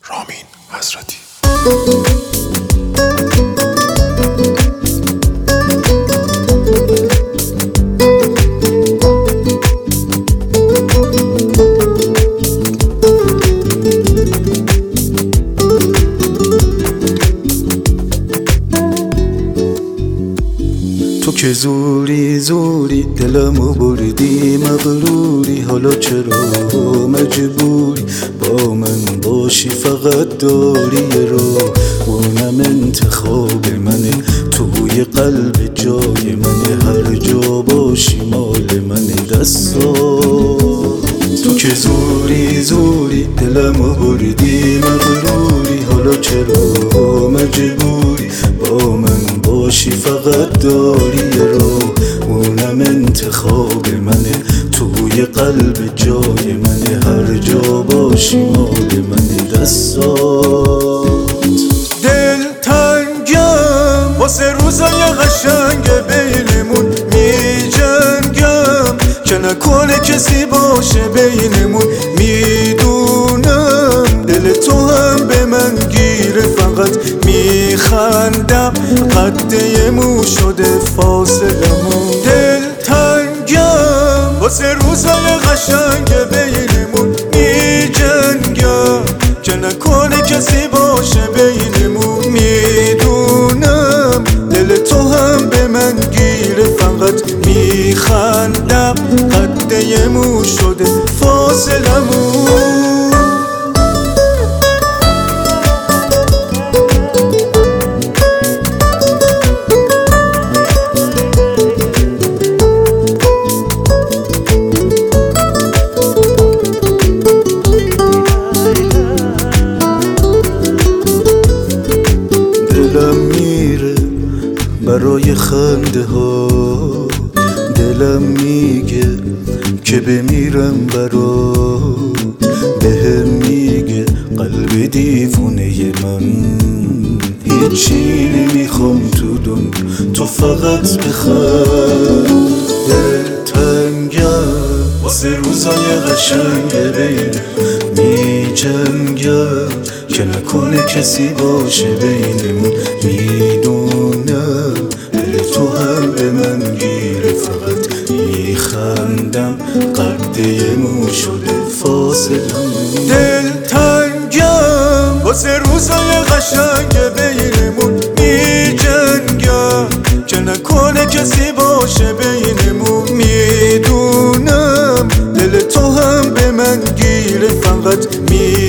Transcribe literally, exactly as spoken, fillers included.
رامین حضرتی. تو که زوری زوری دلمو بردی مغروری، حالا چرا مجبوری با من باشی؟ فقط داری یه رو اونم انتخاب منه، توی قلب جای منه، هر جا باشی مال منه دستات. تو که زوری زوری دلمو بردی مغروری، حالا چرا مجبوری با من باشی؟ فقط داری یه رو اونم انتخاب منه، توی قلب جای منه، هر جا باشی مال منه دستات. دل تنگم واسه روزای قشنگ بینمون، می جنگم که نکنه کسی باشه بینمون. میدونم دل تو هم به من گیره، فقط میخندم قد یه مو شده فاصلمون. دل تنگم واسه روزای قشنگ بینمون، می جنگم که نکنه کسی باشه بینمون. میدونم دل تو هم به من گیره، فقط میخندم قد یه مو شده فاصلمون. دلم میره برای خنده ها، دلم میگه که بمیرم برات، بهم میگه قلب دیوونه من هیچی نمیخوام تو دنیا، تو فقط بخند. دل تنگم واسه روزای قشنگ بین، می جنگم که نکنه کسی باشه بینمون. میدونم دل تو هم به من گیره، فقط میخندم قد یه مو شده فاصلمون. دل تنگم واسه روزای قشنگ بینمون، می جنگم که نکنه کسی باشه بینمون. میدونم دل تو هم به من گیره، فقط می